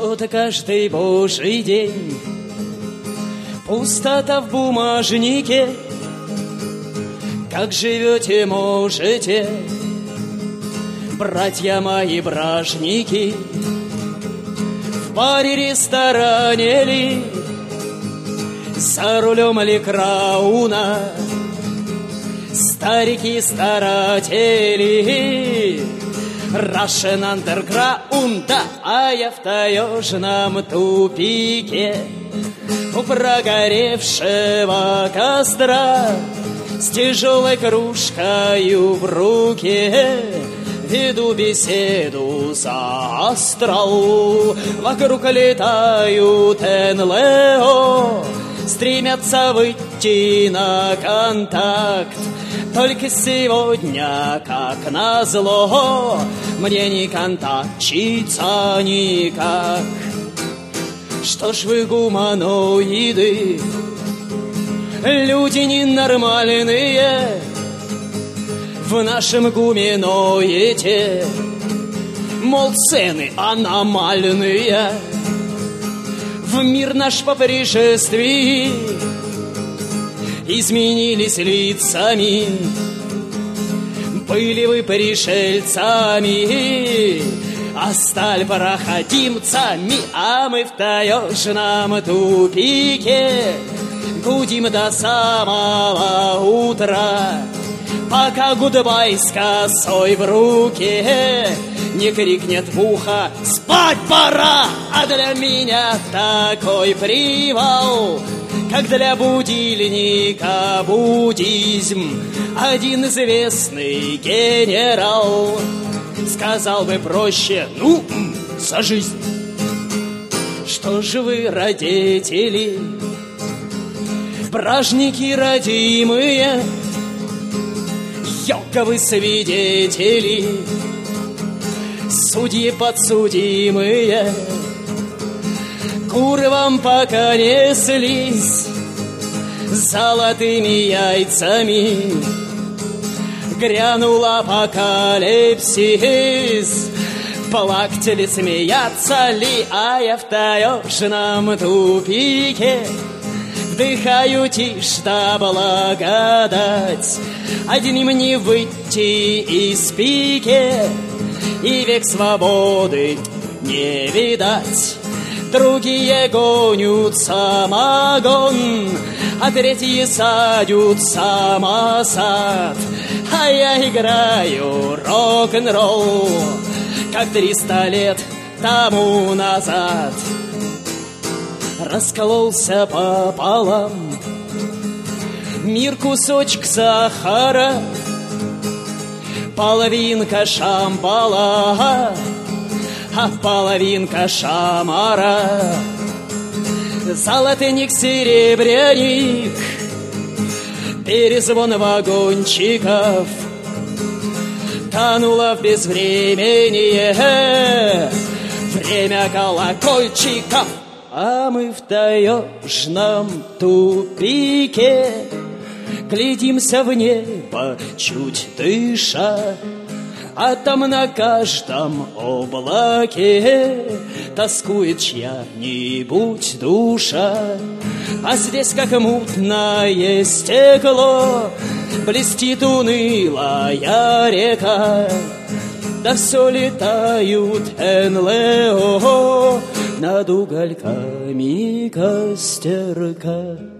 Что-то каждый божий день пустота в бумажнике. Как живете, можете, братья мои бражники? В баре-ресторане ли, за рулем ли крауна, старики-старатели, Russian Underground, а я в таежном тупике у прогоревшего костра с тяжелой кружкою в руке веду беседу за астрал. Вокруг летают НЛО, стремятся выйти на контакт. Только сегодня, как назло, мне не контактиться никак. Что ж вы, гуманоиды, люди ненормальные, в нашем гуманоиде, мол, цены аномальные. В мир наш по пришествии изменились лицами. Были вы пришельцами, а стали проходимцами, а мы в таежном тупике гудим до самого утра, пока гудбай с косой в руке не крикнет в ухо: спать пора! А для меня такой привал, как для будильника буддизм. Один известный генерал сказал бы проще: ну, за жизнь. Что же вы, родители, бражники родимые, ёковы свидетели, судьи подсудимые, куры вам пока неслись золотыми яйцами. Грянул апокалипсис, плакать ли, смеяться ли, а я в таежном тупике вдыхаю тишь да благодать. Одним не выйти из пике, и век свободы не видать. Другие гонят самогон, а третьи садят самосад. А я играю рок-н-ролл, как 300 лет тому назад. Раскололся пополам мир, кусочек сахара, половинка шампала, а половинка шамара. Золотыник, серебряник, перезвон вагончиков, кануло в безвременье время колокольчиков. А мы в таежном тупике глядимся в небо, чуть дыша, а там на каждом облаке тоскует чья-нибудь душа. А здесь, как мутное стекло, блестит унылая река. Да все летают НЛО над угольками костерка.